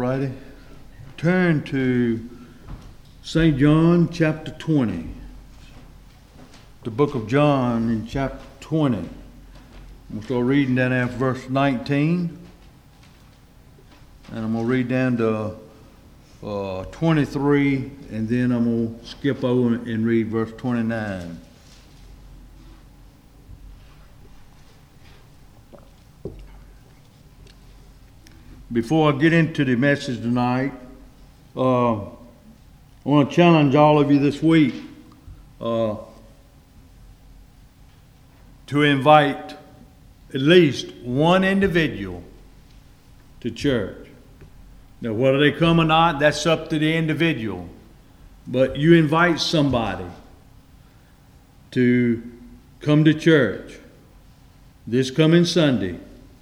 righty. Turn to St. John chapter 20. The book of John in chapter 20. We'll start reading down after verse 19. And I'm going to read down to 23, and then I'm going to skip over and read verse 29. Before I get into the message tonight, I want to challenge all of you this week to invite at least one individual to church. Now, whether they come or not, that's up to the individual. But you invite somebody to come to church this coming Sunday.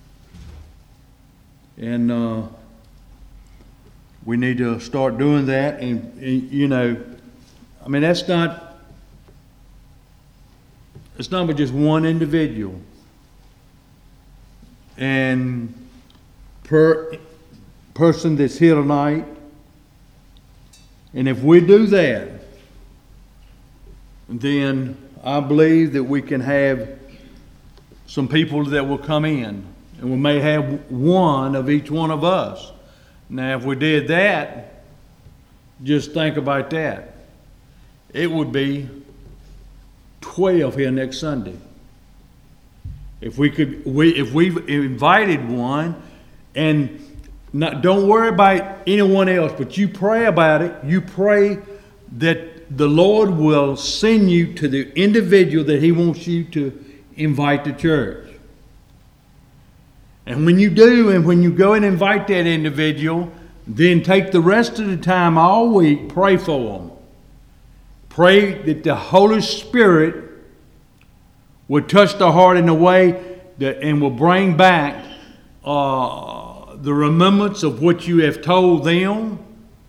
And we need to start doing that. And you know, I mean, it's not but just one individual. And per person that's here tonight. And if we do that, then I believe that we can have some people that will come in. And we may have one of each one of us. Now, if we did that, just think about that. It would be 12 here next Sunday. If we've invited one, and don't worry about anyone else, but you pray about it. You pray that the Lord will send you to the individual that He wants you to invite to church. And when you do, and when you go and invite that individual, then take the rest of the time all week, pray for them. Pray that the Holy Spirit will touch their heart in a way that, and will bring back the remembrance of what you have told them,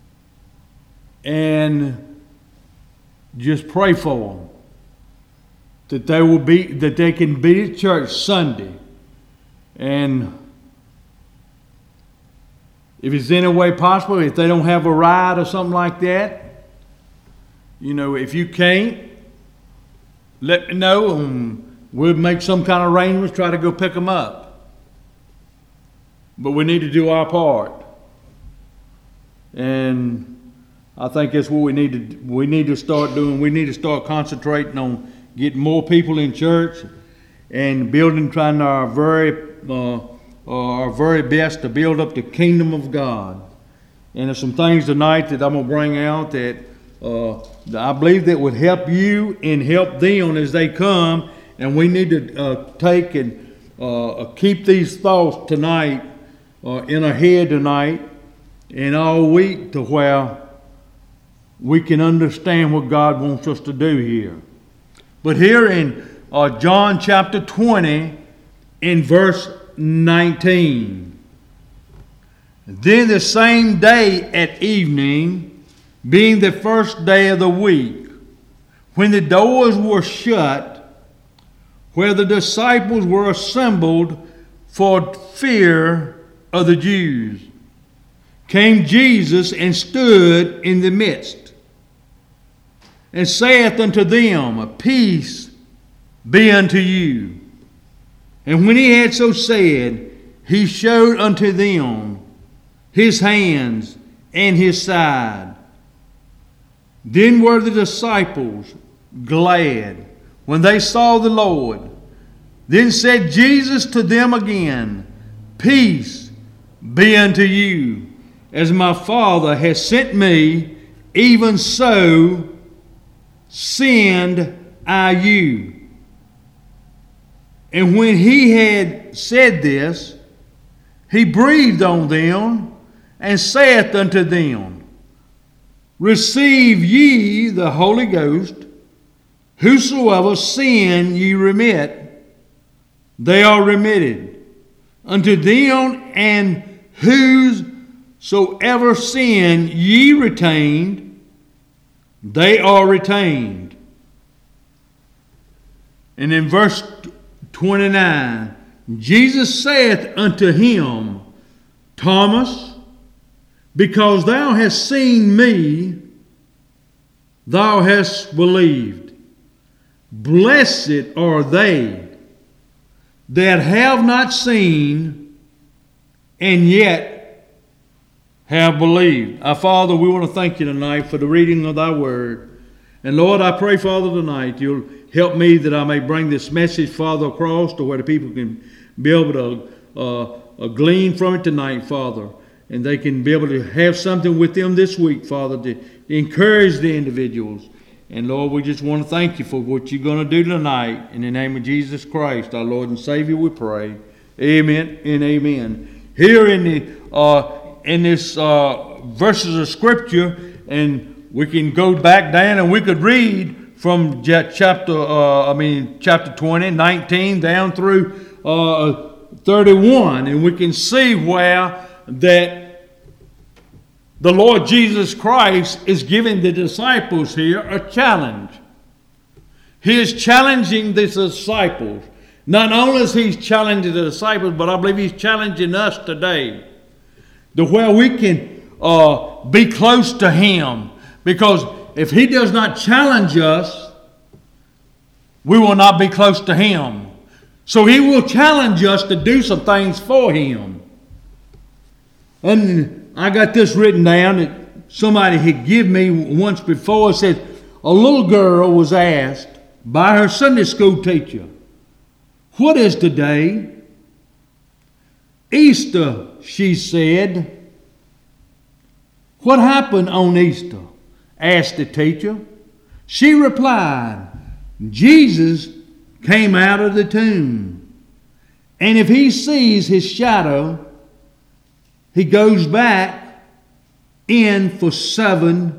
and just pray for them that they can be at church Sunday. And if it's any way possible, if they don't have a ride or something like that, you know, if you can't, let me know, and we'll make some kind of arrangements, try to go pick them up. But we need to do our part. And I think that's what we need to start doing. We need to start concentrating on getting more people in church and trying our very best to build up the kingdom of God. And there's some things tonight that I'm going to bring out that I believe that would help you and help them as they come. And we need to take and keep these thoughts tonight in our head tonight and all week, to where we can understand what God wants us to do here. But here in John chapter 20, in verse 19. Then the same day at evening, being the first day of the week, when the doors were shut, where the disciples were assembled for fear of the Jews, came Jesus and stood in the midst, and saith unto them, Peace be unto you. And when he had so said, he showed unto them his hands and his side. Then were the disciples glad when they saw the Lord. Then said Jesus to them again, Peace be unto you. As my Father has sent me, even so send I you. And when he had said this, he breathed on them and saith unto them, Receive ye the Holy Ghost. Whosoever sin ye remit, they are remitted. Unto them, and whosoever sin ye retained, they are retained. And in verse 29, Jesus saith unto him, Thomas, Because thou hast seen me, thou hast believed. Blessed are they that have not seen and yet have believed. Our Father, we want to thank you tonight for the reading of thy word. And Lord, I pray, Father, tonight you'll help me that I may bring this message, Father, across to where the people can be able to glean from it tonight, Father. And they can be able to have something with them this week, Father, to encourage the individuals. And Lord, we just want to thank you for what you're going to do tonight. In the name of Jesus Christ, our Lord and Savior, we pray. Amen and amen. Here in this verses of Scripture, and we can go back down and we could read from chapter 20, 19 down through 31, and we can see where that the Lord Jesus Christ is giving the disciples here a challenge. He is challenging the disciples. Not only is he challenging the disciples, but I believe he's challenging us today to where we can be close to him. Because if he does not challenge us, we will not be close to him. So he will challenge us to do some things for him. And I got this written down that somebody had given me once before. It said, a little girl was asked by her Sunday school teacher, "What is today?" "Easter," she said. "What happened on Easter?" asked the teacher. She replied, "Jesus came out of the tomb. And if he sees his shadow, he goes back in for 7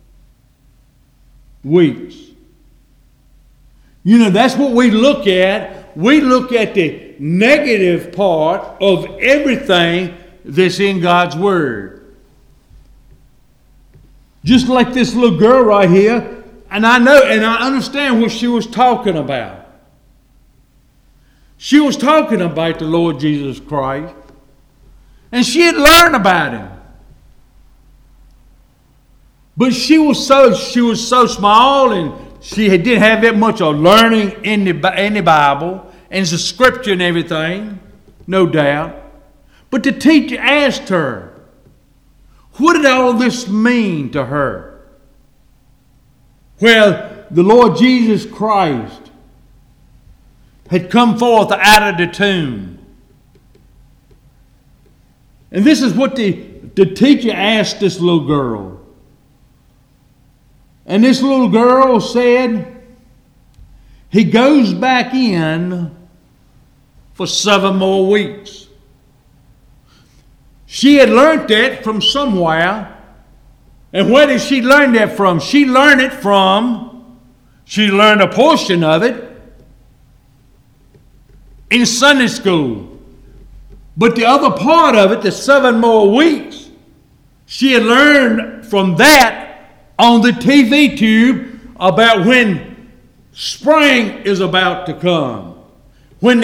weeks." You know, that's what we look at. We look at the negative part of everything that's in God's Word. Just like this little girl right here, and I know and I understand what she was talking about. She was talking about the Lord Jesus Christ. And she had learned about him. But she was so small, and she didn't have that much of learning in the Bible and the Scripture and everything, no doubt. But the teacher asked her, what did all this mean to her? Well, the Lord Jesus Christ had come forth out of the tomb. And this is what the teacher asked this little girl. And this little girl said, he goes back in for 7 more weeks. She had learned that from somewhere. And where did she learn that from? She learned a portion of it in Sunday school. But the other part of it, the 7 more weeks, she had learned from that on the TV tube about when spring is about to come. When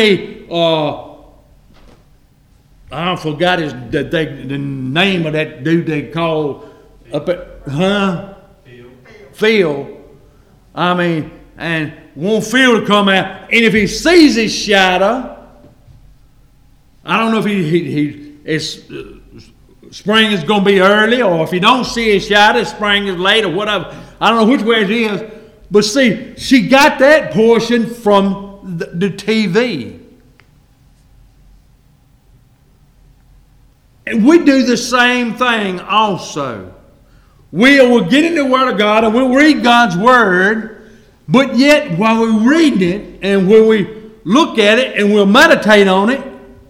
I forgot the name of that dude they call up at, Phil. I mean, and want Phil to come out. And if he sees his shadow, I don't know if spring is going to be early, or if he don't see his shadow, spring is late, or whatever. I don't know which way it is. But see, she got that portion from the TV. And we do the same thing also. We'll get in the Word of God and we'll read God's Word, but yet while we're reading it and when we look at it and we'll meditate on it,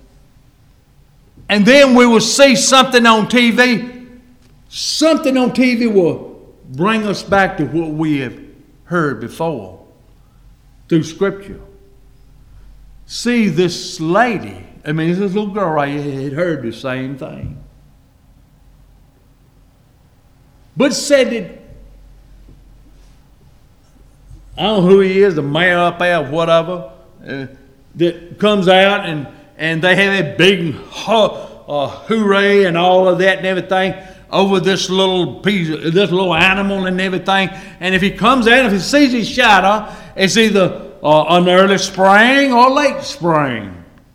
and then we will see something on TV. Something on TV will bring us back to what we have heard before through Scripture. See, this lady, this little girl right here had heard the same thing. But said that, I don't know who he is, the mayor up there, whatever, that comes out and they have a big hooray and all of that and everything over this little piece, this little animal and everything. And if he comes out, if he sees his shadow, it's either an early spring or late spring.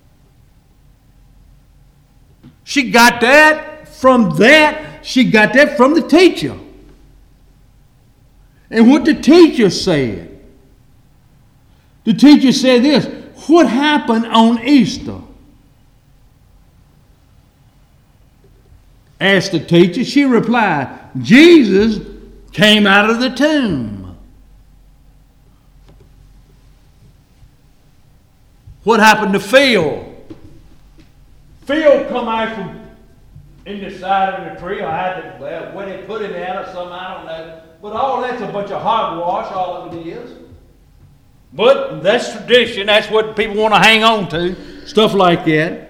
She got that from that. She got that from the teacher. And what the teacher said. The teacher said this. What happened on Easter? Asked the teacher. She replied, Jesus came out of the tomb. What happened to Phil? Phil come out from in the side of the tree. I had to, when they put him out or something, I don't know. But all that's a bunch of hogwash, all of it is. But that's tradition. That's what people want to hang on to. Stuff like that.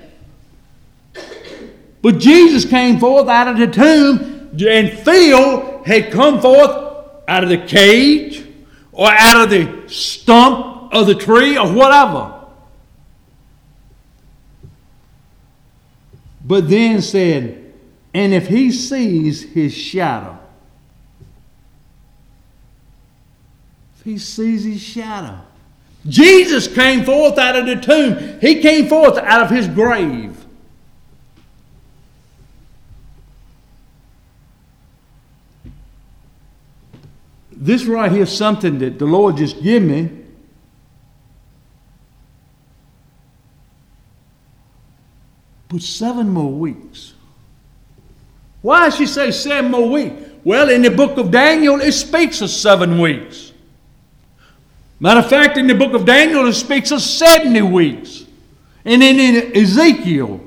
But Jesus came forth out of the tomb, and Phil had come forth out of the cage or out of the stump of the tree or whatever. But then said, and if he sees his shadow, if he sees his shadow. Jesus came forth out of the tomb. He came forth out of his grave. This right here is something that the Lord just gave me. But 7 more weeks. Why does she say 7 more weeks? Well, in the book of Daniel, it speaks of 7 weeks. Matter of fact, in the book of Daniel, it speaks of 70 weeks. And then in Ezekiel,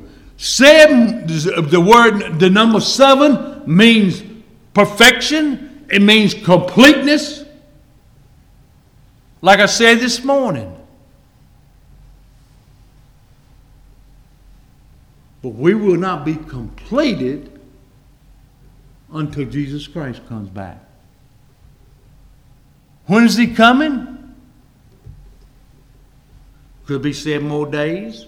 the number 7 means perfection. It means completeness. Like I said this morning. But we will not be completed until Jesus Christ comes back. When is he coming? Could be 7 more days.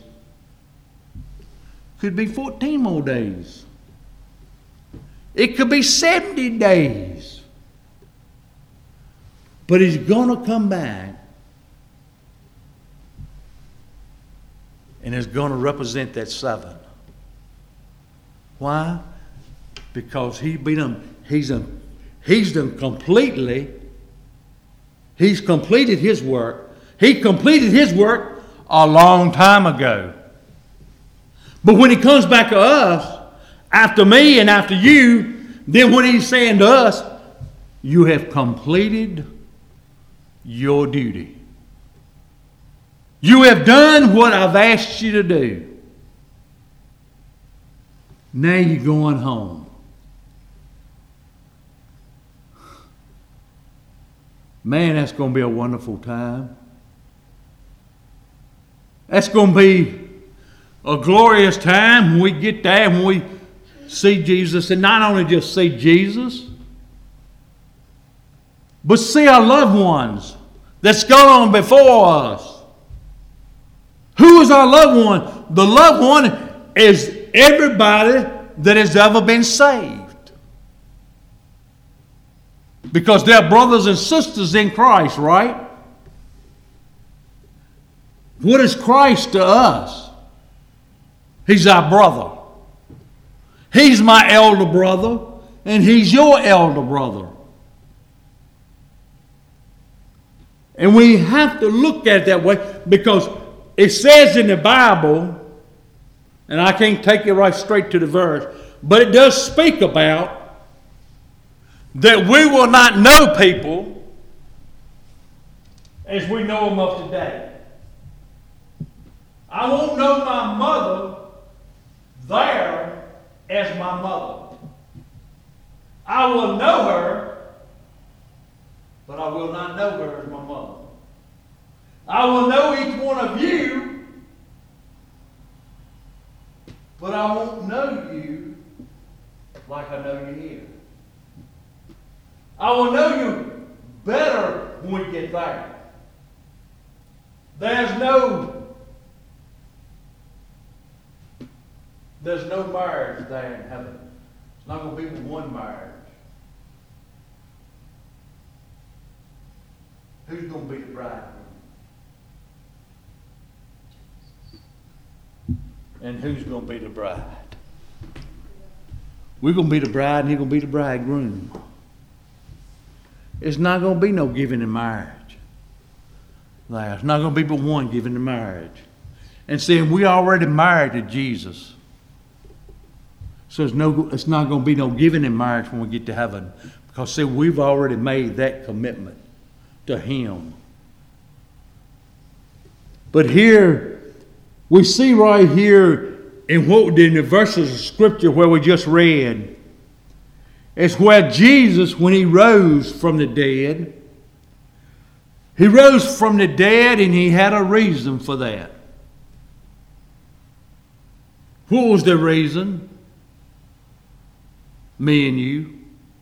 Could be 14 more days. It could be 70 days. But he's going to come back. And it's going to represent that 7. Why? Because he's completed his work. He completed his work a long time ago. But when he comes back to us, after me and after you, then when he's saying to us, you have completed your duty. You have done what I've asked you to do. Now you're going home. Man, that's going to be a wonderful time. That's going to be a glorious time when we get there, when we see Jesus. And not only just see Jesus, but see our loved ones that's gone on before us. Who is our loved one? The loved one is everybody that has ever been saved. Because they're brothers and sisters in Christ, right? What is Christ to us? He's our brother. He's my elder brother, and he's your elder brother. And we have to look at it that way because it says in the Bible, and I can't take it right straight to the verse, but it does speak about that we will not know people as we know them of today. I won't know my mother there as my mother. I will know her, but I will not know her as my mother. I will know each one of you, but I won't know you like I know you here. I will know you better when we get there. There's no marriage there in heaven. It's not going to be but one marriage. Who's going to be the bridegroom? And who's going to be the bride? We're going to be the bride and he's going to be the bridegroom. It's not going to be no giving in marriage. There's not going to be but one giving in marriage. And saying we already married to Jesus. So it's not going to be no giving in marriage when we get to heaven. Because see, we've already made that commitment to him. But here, we see right here in the verses of Scripture where we just read, it's where Jesus, when he rose from the dead, he rose from the dead and he had a reason for that. What was the reason? Me and you.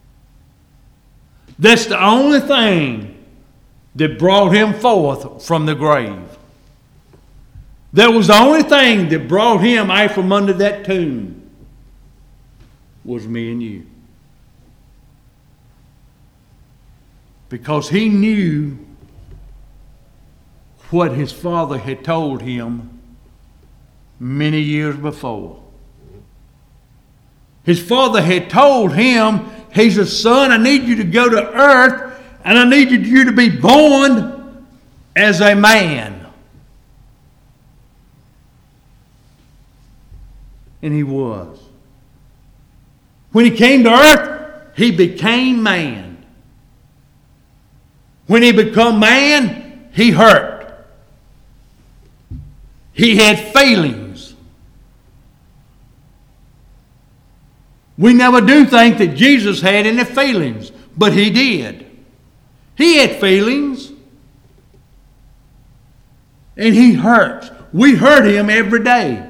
That's the only thing that brought him forth from the grave. That was the only thing that brought him out from under that tomb. Was me and you. Because he knew what his father had told him many years before. His father had told him, he said, son, I need you to go to earth and I need you to be born as a man. And he was. When he came to earth, he became man. When he became man, he hurt. He had feelings. We never do think that Jesus had any feelings, but he did. He had feelings. And he hurts. We hurt him every day.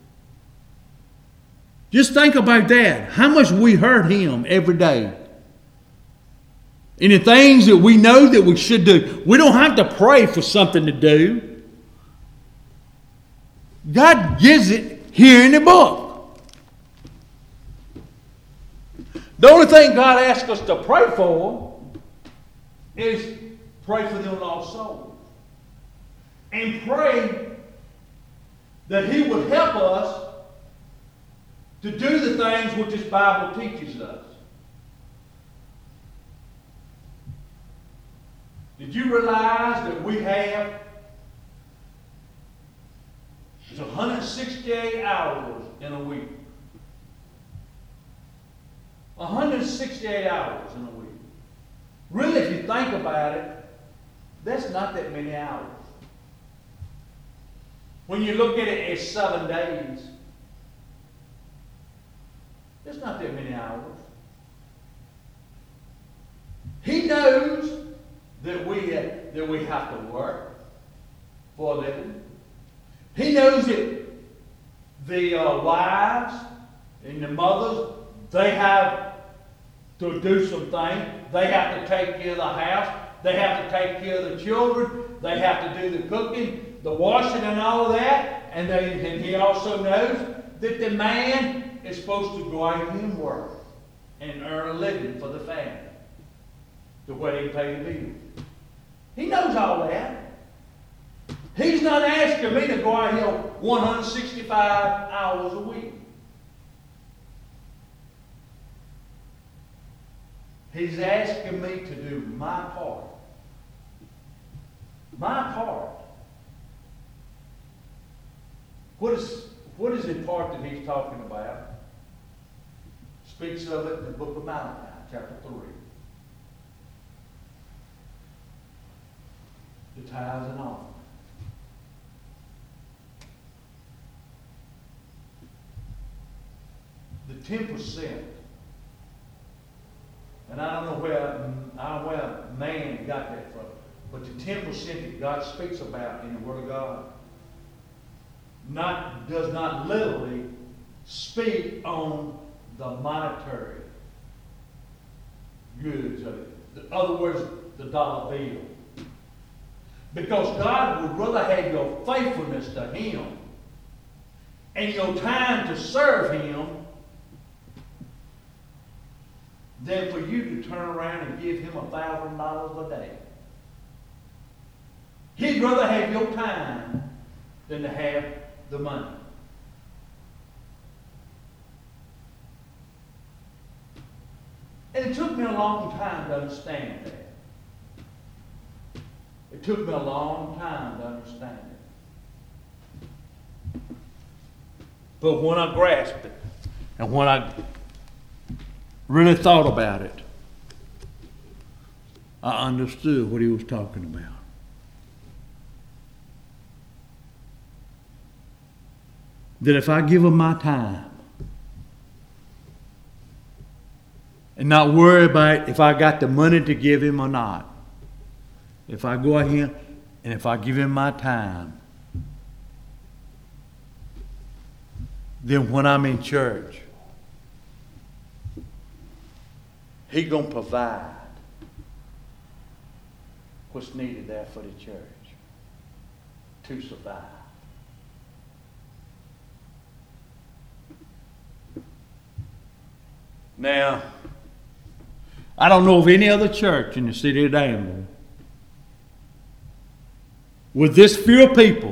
Just think about that. How much we hurt him every day. And the things that we know that we should do. We don't have to pray for something to do. God gives it here in the book. The only thing God asks us to pray for is pray for them lost souls. And pray that he would help us to do the things which this Bible teaches us. Did you realize that we have 168 hours in a week? 168 hours in a week. Really, if you think about it, that's not that many hours. When you look at it as 7 days, it's not that many hours. He knows that we have to work for a living. He knows that the wives and the mothers, they have to do some things. They have to take care of the house. They have to take care of the children. They have to do the cooking, the washing and all of that. And he also knows that the man is supposed to go out and work and earn a living for the family. The way he pay the bills. He knows all that. He's not asking me to go out here 165 hours a week. He's asking me to do my part. My part. What is the part that he's talking about? Speaks of it in the book of Malachi, chapter 3. The tithes and offerings. The 10%. And I don't know where man got that from. But the 10% that God speaks about in the Word of God does not literally speak on the monetary goods of it. In other words, the dollar bill. Because God would rather have your faithfulness to Him and your time to serve Him than for you to turn around and give him $1,000 a day. He'd rather have your time than to have the money. And it took me a long time to understand that. It took me a long time to understand it. But when I grasped it, and when I really thought about it, I understood what he was talking about. That if I give him my time and not worry about if I got the money to give him or not, if I go out here and if I give him my time, then when I'm in church, he's going to provide what's needed there for the church to survive. Now, I don't know of any other church in the city of Danville with this few people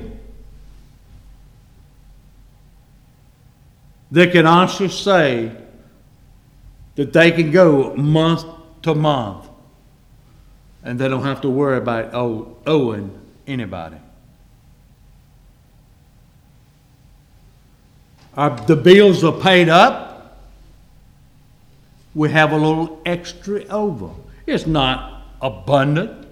that can honestly say that they can go month to month and they don't have to worry about owing anybody. The bills are paid up. We have a little extra over. It's not abundant.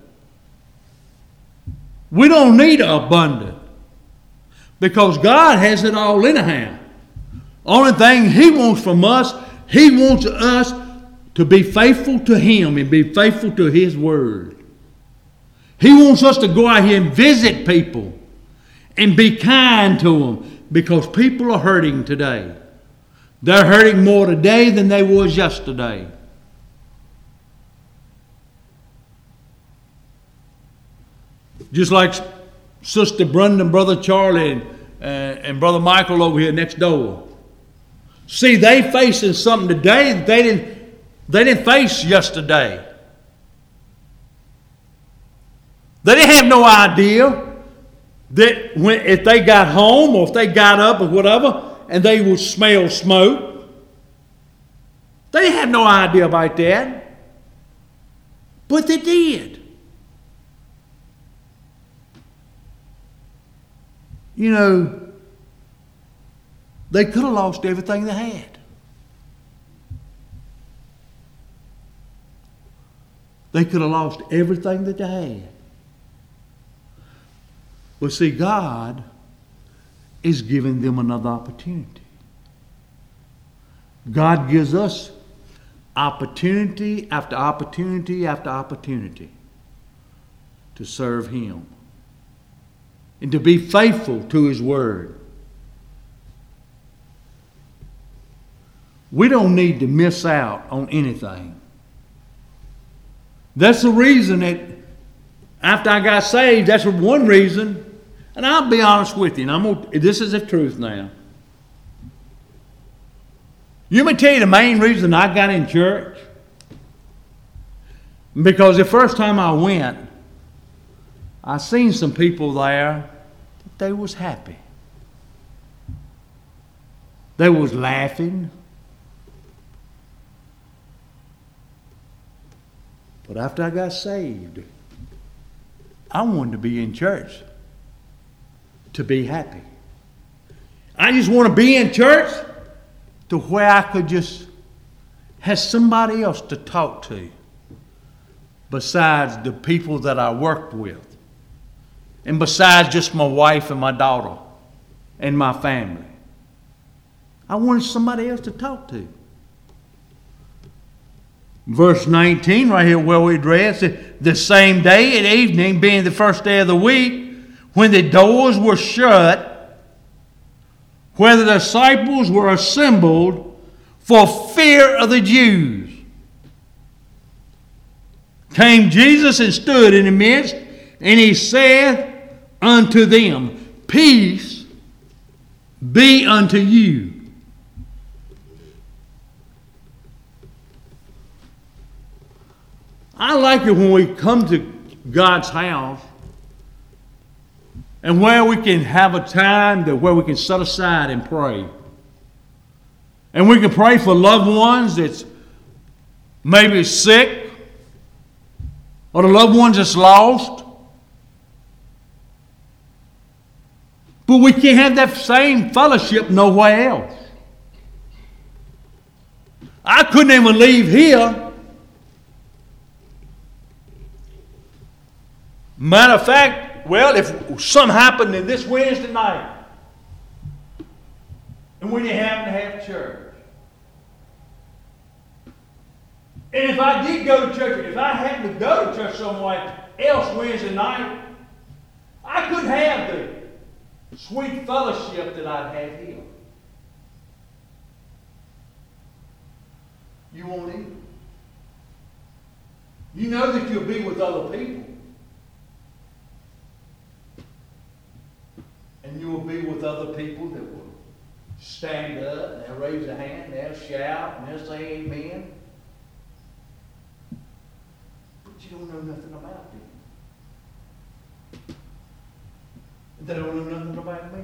We don't need abundant because God has it all in hand. Only thing he wants from us, he wants us to be faithful to him and be faithful to his word. He wants us to go out here and visit people and be kind to them because people are hurting today. They're hurting more today than they was yesterday. Just like Sister Brenda and Brother Charlie and Brother Michael over here next door. See, they facing something today that they didn't face yesterday. They didn't have no idea that if they got home or if they got up or whatever, and they would smell smoke. They didn't have no idea about that. But they did. You know, they could have lost everything they had. They could have lost everything that they had. But see, God is giving them another opportunity. God gives us opportunity after opportunity after opportunity to serve him and to be faithful to his word. We don't need to miss out on anything. That's the reason that after I got saved, that's one reason. And I'll be honest with you, and this is the truth now. You may tell you the main reason I got in church. Because the first time I went, I seen some people there that they was happy. They was laughing. But after I got saved, I wanted to be in church to be happy. I just want to be in church to where I could just have somebody else to talk to besides the people that I worked with and besides just my wife and my daughter and my family. I wanted somebody else to talk to. Verse 19 right here where we read, the same day at evening, being the first day of the week, when the doors were shut, where the disciples were assembled for fear of the Jews, came Jesus and stood in the midst, and he said unto them, Peace be unto you. I like it when we come to God's house and where we can have a time where we can set aside and pray. And we can pray for loved ones that's maybe sick, or the loved ones that's lost. But we can't have that same fellowship nowhere else. I couldn't even leave here. Matter of fact, well, if something happened in this Wednesday night, and we didn't happen to have church, and if I did go to church, if I happened to go to church somewhere else Wednesday night, I couldn't have the sweet fellowship that I'd have here. You won't either. You know that you'll be with other people. And you will be with other people that will stand up, and they'll raise a hand, they'll shout, and they'll say amen. But you don't know nothing about them. They don't know nothing about me.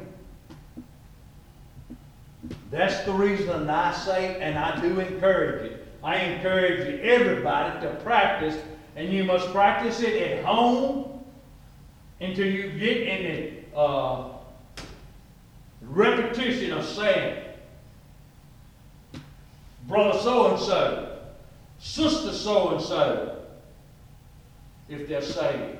That's the reason I say, and I do encourage it. I encourage everybody to practice, and you must practice it at home until you get in the repetition of saying, brother so-and-so, sister so-and-so, if they're saved.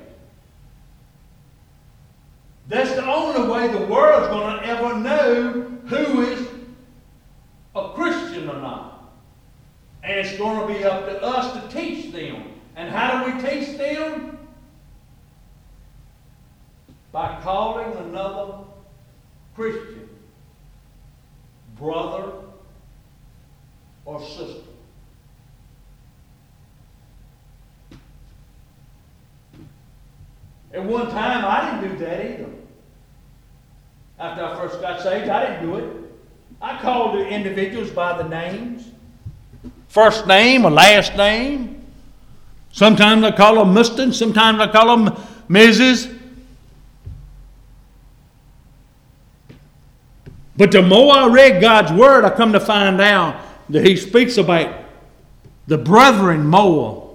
That's the only way the world's going to ever know who is a Christian or not. And it's going to be up to us to teach them. And how do we teach them? By calling another Christian brother or sister. At one time, I didn't do that either. After I first got saved, I didn't do it. I called the individuals by the names. First name or last name. Sometimes I call them Mr. Sometimes I call them Mrs. But the more I read God's Word, I come to find out that He speaks about the brethren more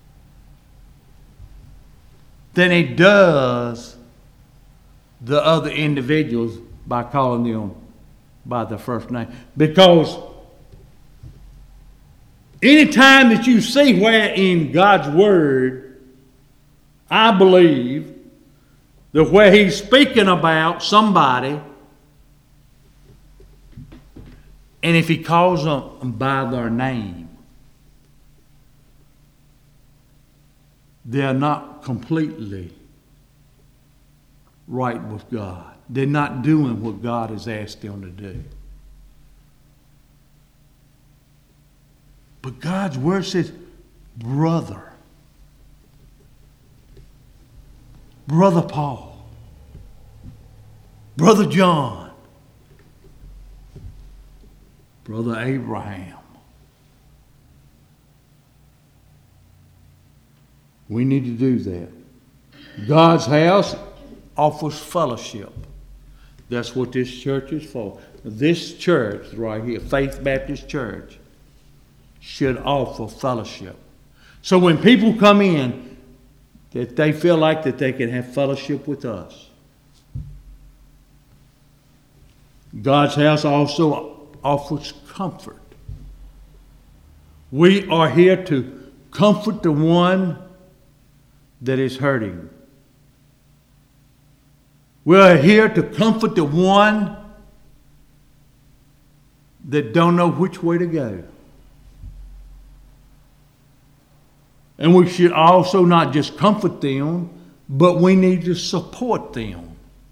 than He does the other individuals by calling them by the first name. Because anytime that you see where in God's Word, I believe that where He's speaking about somebody, and if He calls them by their name, they're not completely right with God. They're not doing what God has asked them to do. But God's Word says, brother. Brother Paul. Brother John. Brother Abraham. We need to do that. God's house offers fellowship. That's what this church is for. This church right here, Faith Baptist Church, should offer fellowship. So when people come in, that they feel like that they can have fellowship with us. God's house also offers comfort. We are here to comfort the one that is hurting. We are here to comfort the one that don't know which way to go. And we should also not just comfort them, but we need to support them.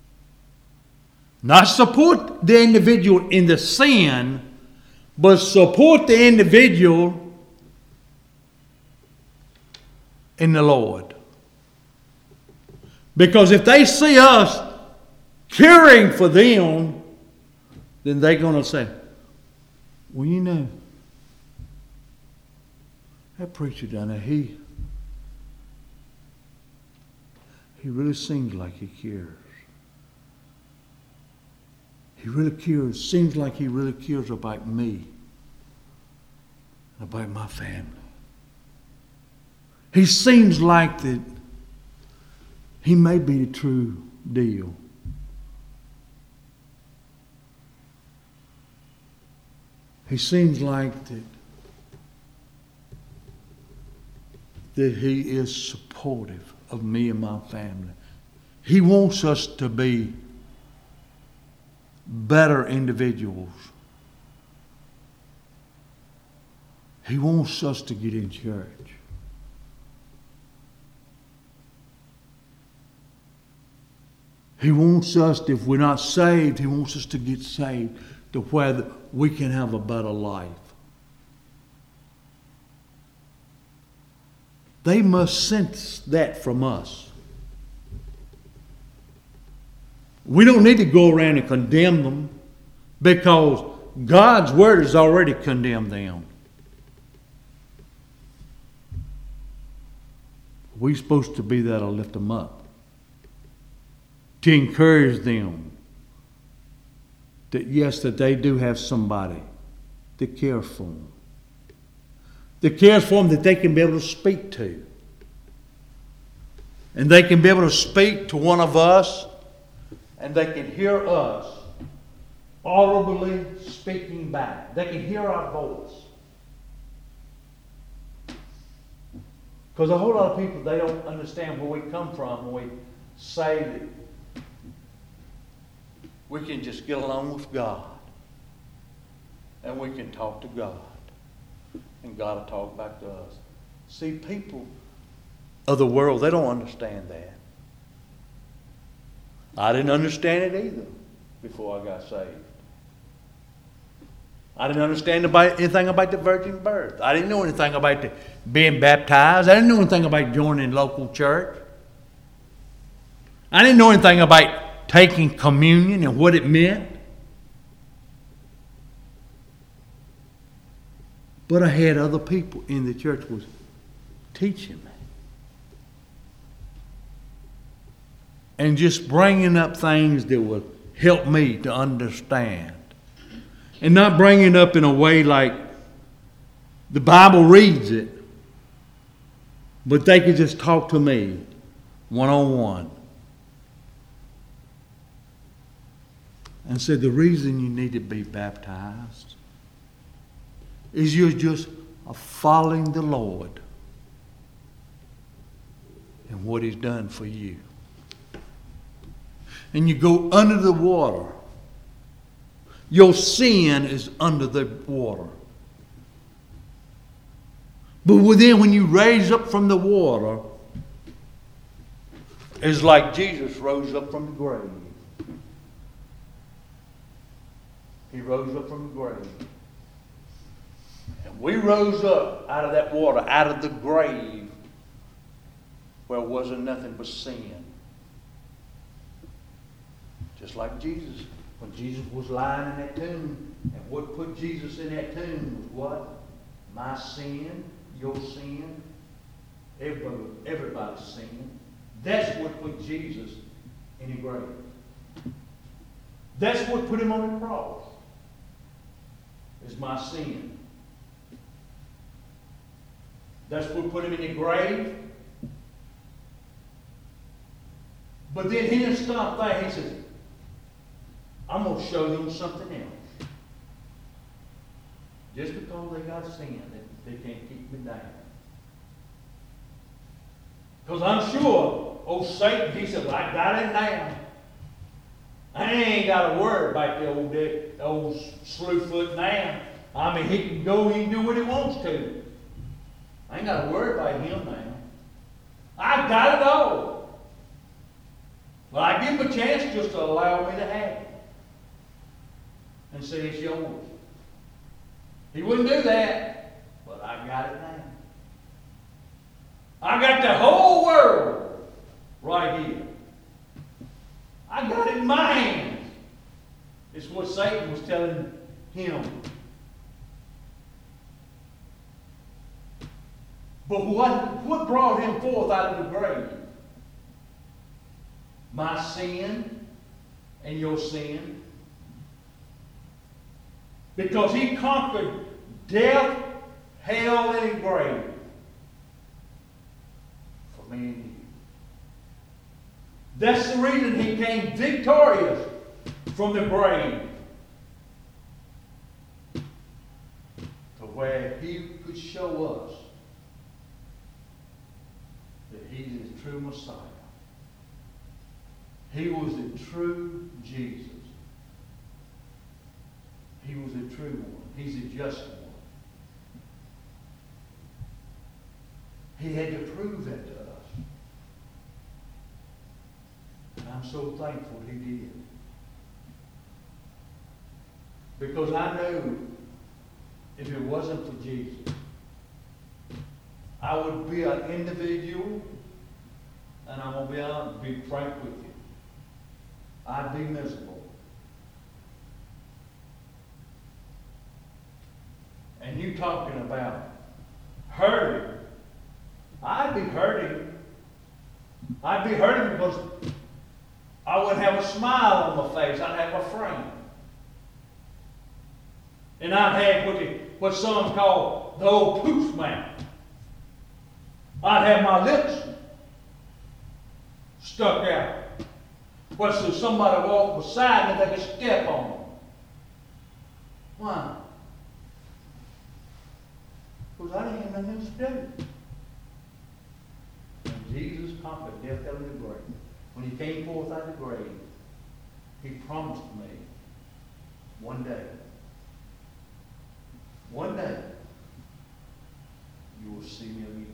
Not support the individual in the sin, but support the individual in the Lord. Because if they see us caring for them, then they're going to say, well, you know, that preacher down there, He really seems like He cares. He really cares. Seems like He really cares about me, about my family. He seems like that He may be the true deal. He seems like that He is supportive of me and my family. He wants us to be better individuals. He wants us to get in church. He wants us, if we're not saved, He wants us to get saved to where we can have a better life. They must sense that from us. We don't need to go around and condemn them because God's Word has already condemned them. We're supposed to be there to lift them up, to encourage them that yes, that they do have somebody that cares for them. That cares for them that they can be able to speak to. And they can be able to speak to one of us and they can hear us audibly speaking back. They can hear our voice. Because a whole lot of people, they don't understand where we come from when we say that we can just get along with God and we can talk to God and God will talk back to us. See, people of the world, they don't understand that. I didn't understand it either before I got saved. I didn't understand anything about the virgin birth. I didn't know anything about being baptized. I didn't know anything about joining local church. I didn't know anything about taking communion and what it meant. But I had other people in the church was teaching me. And just bringing up things that would help me to understand. And not bringing it up in a way like the Bible reads it, but they could just talk to me one-on-one. And said the reason you need to be baptized is you're just following the Lord and what He's done for you. And you go under the water. Your sin is under the water. But then when you raise up from the water, it's like Jesus rose up from the grave. He rose up from the grave. And we rose up out of that water, out of the grave, where it wasn't nothing but sin. Just like Jesus. When Jesus was lying in that tomb, and what put Jesus in that tomb was what? My sin, your sin, everybody's sin. That's what put Jesus in the grave. That's what put Him on the cross. Is my sin. That's what put Him in the grave. But then He didn't stop there. He says, I'm going to show them something else. Just because they got sin, they can't keep me down. Because I'm sure old Satan, he said, well, I got it now. I ain't got to worry about the old slewfoot now. I mean, he can go, he can do what he wants to. I ain't got to worry about him now. I got it all. But I give him a chance just to allow me to have it. And say it's yours. He wouldn't do that, but I got it now. I got the whole world right here. I got it in my hands. It's what Satan was telling him. But what brought him forth out of the grave? my sin and your sin. Because He conquered death, hell, and the grave for me and you. That's the reason He came victorious from the grave, to where He could show us that He's the true Messiah. He was the true Jesus. He was the true one. He's the just one. He had to prove that to us. And I'm so thankful He did. Because I know if it wasn't for Jesus, I would be an individual, and I'm going to be frank with you. I'd be miserable. And you talking about hurting. I'd be hurting. I'd be hurting because I wouldn't have a smile on my face. I'd have a frown. And I'd have what some call the old poof mouth. I'd have my lips stuck out. What's if somebody walked beside me, they could step on them. Why? Because I didn't have nothing else to do. When Jesus conquered death, hell, and the grave, when He came forth out of the grave, He promised me one day, you will see me again.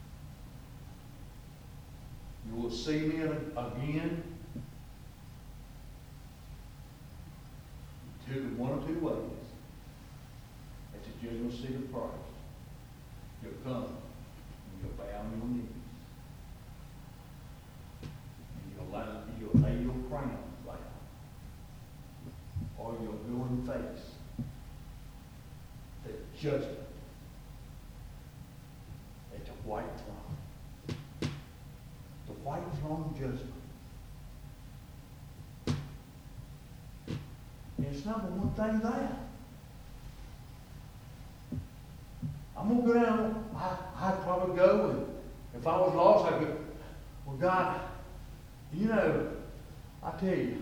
You will see me again one or two ways. At the judgment seat of Christ, you'll come and you'll bow on your knees. And you'll lay your crown down. Or you'll go and face the judgment at the white throne. The white throne judgment. And it's number one thing there. I'm going to go down. I'd probably go, and if I was lost, I'd go, well, God, I tell you,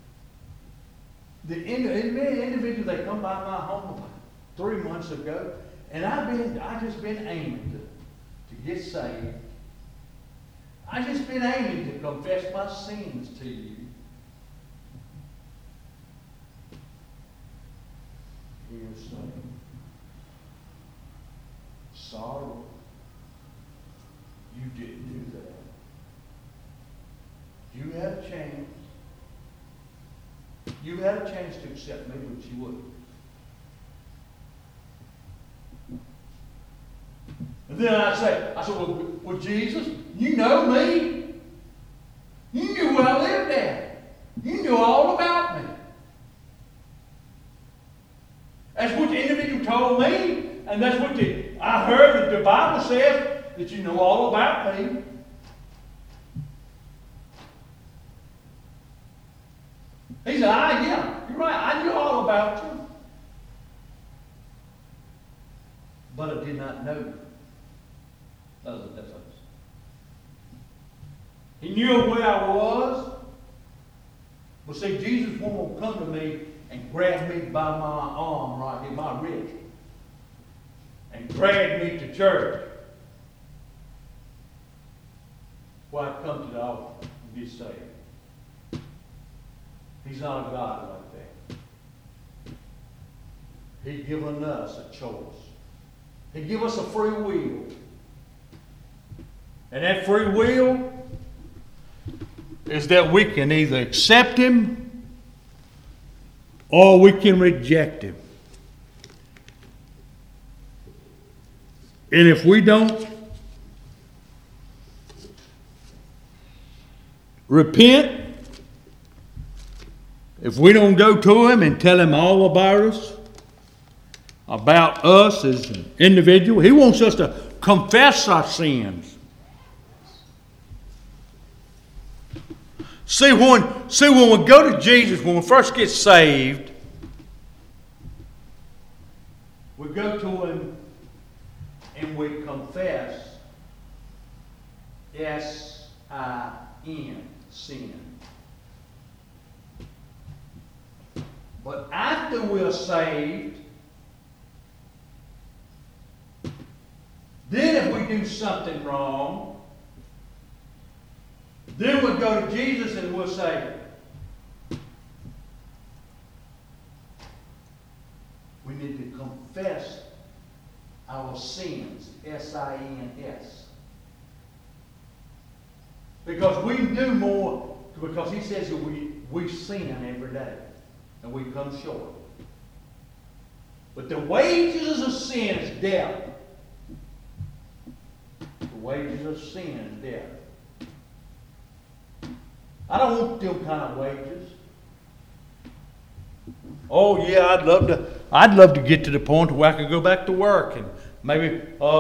the individual that come by my home about 3 months ago, and I just been aiming to get saved. I just been aiming to confess my sins to you. Here's saying, sorry, you didn't do that. You had a chance. You had a chance to accept me, but you wouldn't. And then I said, well, Jesus, you know me. You knew where I lived at. You knew all about me. That's what the individual told me, and that's what I heard that the Bible says, that you know all about me. He said, yeah, you're right, I knew all about you. But I did not know you. That's the difference. He knew where I was. But see, Jesus won't come to me and grab me by my arm right here, my wrist, and drag me to church. Why I come to the altar and be saved. He's not a God like that. He's given us a choice. He gives us a free will. And that free will is that we can either accept Him or we can reject Him. And if we don't repent, if we don't go to Him and tell Him all about us as an individual, He wants us to confess our sins. See, when we go to Jesus, when we first get saved, we go to Him and we confess S-I-N, sin. But after we're saved, then if we do something wrong, then we'll go to Jesus and we'll say, we need to confess our sins, S-I-N-S. Because we do more, because He says that we sin every day and we come short. But the wages of sin is death. The wages of sin is death. I don't want them kind of wages. Oh yeah, I'd love to get to the point where I could go back to work and maybe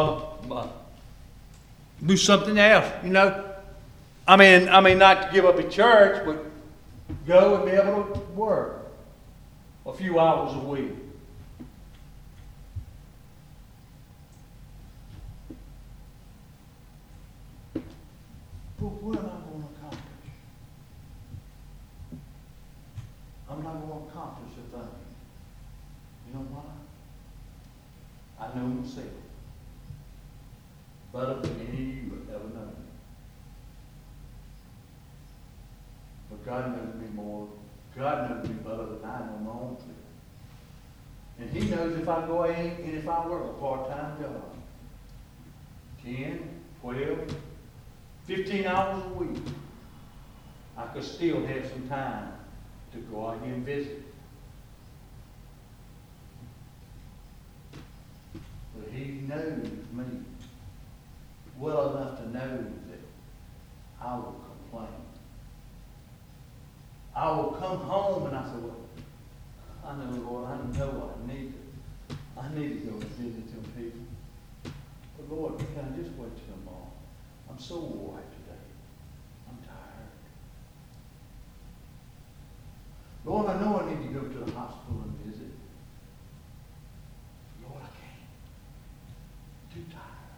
do something else. You know, I mean, not to give up a church, but go and be able to work a few hours a week. But what am I going to accomplish? I'm not going to accomplish a thing. You know why? I know myself better than any of you have ever known me. But God knows me more. God knows me better than I know my own self. And He knows if I go in and if I work a part-time job, 10, 12, 15 hours a week, I could still have some time to go out here and visit. But He knows me well enough to know that I will complain. I will come home and I say, well, I know, Lord, I know I need to go and visit them people. But Lord, can I just wait till tomorrow? I'm so wore out today. I'm tired. Lord, I know I need to go to the hospital and visit. Lord, I can't. Too tired.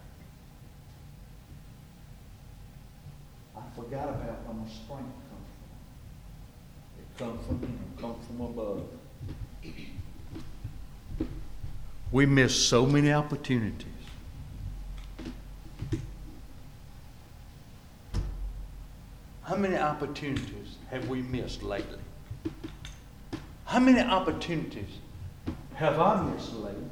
I forgot about where my strength comes from. It comes from Him. It comes from above. We miss so many opportunities. How many opportunities have we missed lately? How many opportunities have I missed lately?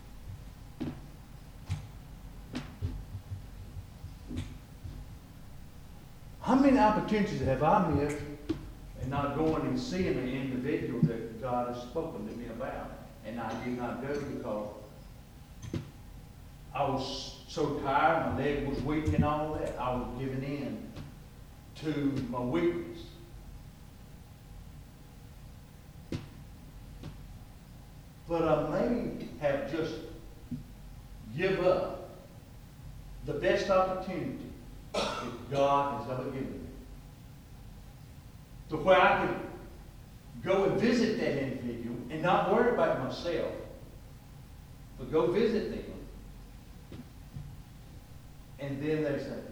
How many opportunities have I missed and not going and seeing the individual that God has spoken to me about? And I did not go because I was so tired, my leg was weak and all that. I was giving in to my weakness. But I may have just give up the best opportunity that God has ever given me. To where I could go and visit that individual and not worry about myself, but go visit them. And then they say,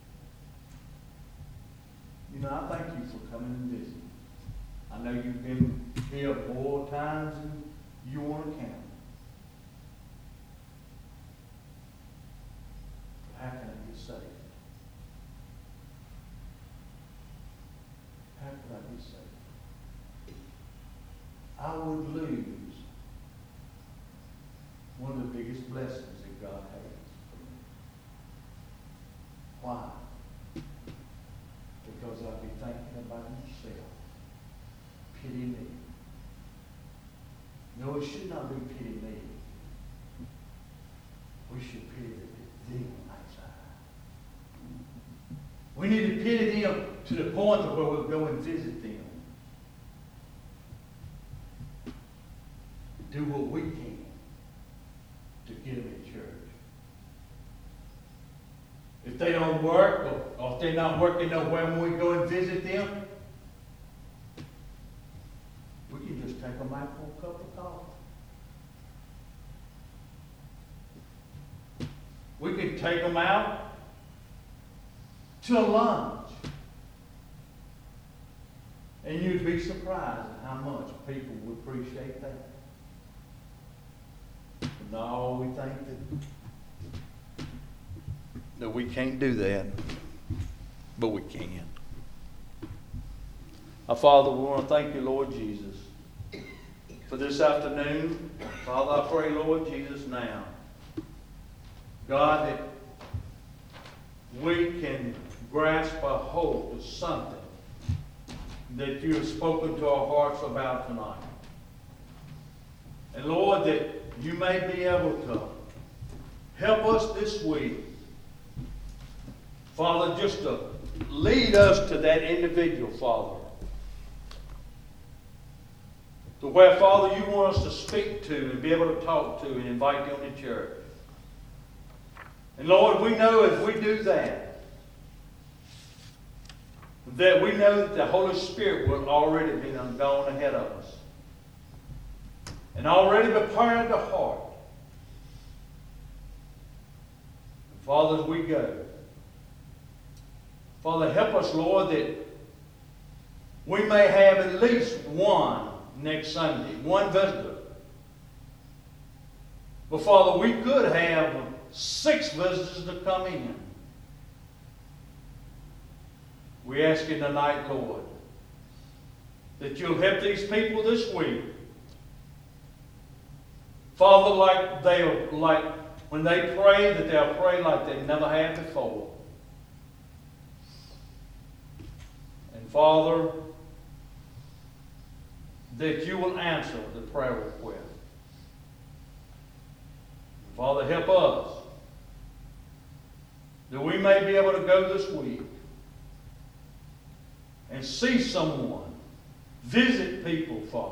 you know, I thank you for coming and visiting. I know you've been here more times than you want to count. But how can I get saved? How could I get saved? I would lose one of the biggest blessings that God has for me. Why? Because I'll be thinking about myself. Pity me. No, it should not be pity me. We should pity them outside. We need to pity them to the point of where we'll go and visit them. Do what we can to get them in church. If they don't work, or if they're not working nowhere when we go and visit them, take them out for a cup of coffee. We could take them out to lunch. And you'd be surprised at how much people would appreciate that. But no, we think that we can't do that. But we can. Our Father, we want to thank you, Lord Jesus, for this afternoon. Father, I pray, Lord Jesus, now, God, that we can grasp a hold of something that you have spoken to our hearts about tonight. And Lord, that you may be able to help us this week, Father, just to lead us to that individual, Father. To where, Father, you want us to speak to and be able to talk to and invite them to church. And Lord, we know if we do that we know that the Holy Spirit will already be gone ahead of us. And already prepared the heart. And Father, as we go, Father, help us, Lord, that we may have at least one next Sunday, one visitor. But Father, we could have 6 visitors to come in. We ask you tonight, Lord, that you'll help these people this week. Father, like when they pray, that they'll pray like they never have before. And Father, that you will answer the prayer request. Father, help us that we may be able to go this week and see someone, visit people, Father.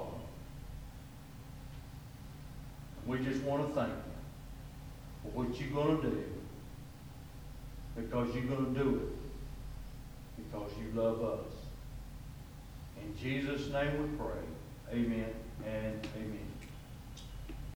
We just want to thank you for what you're going to do, because you're going to do it, because you love us. In Jesus' name we pray. Amen and amen.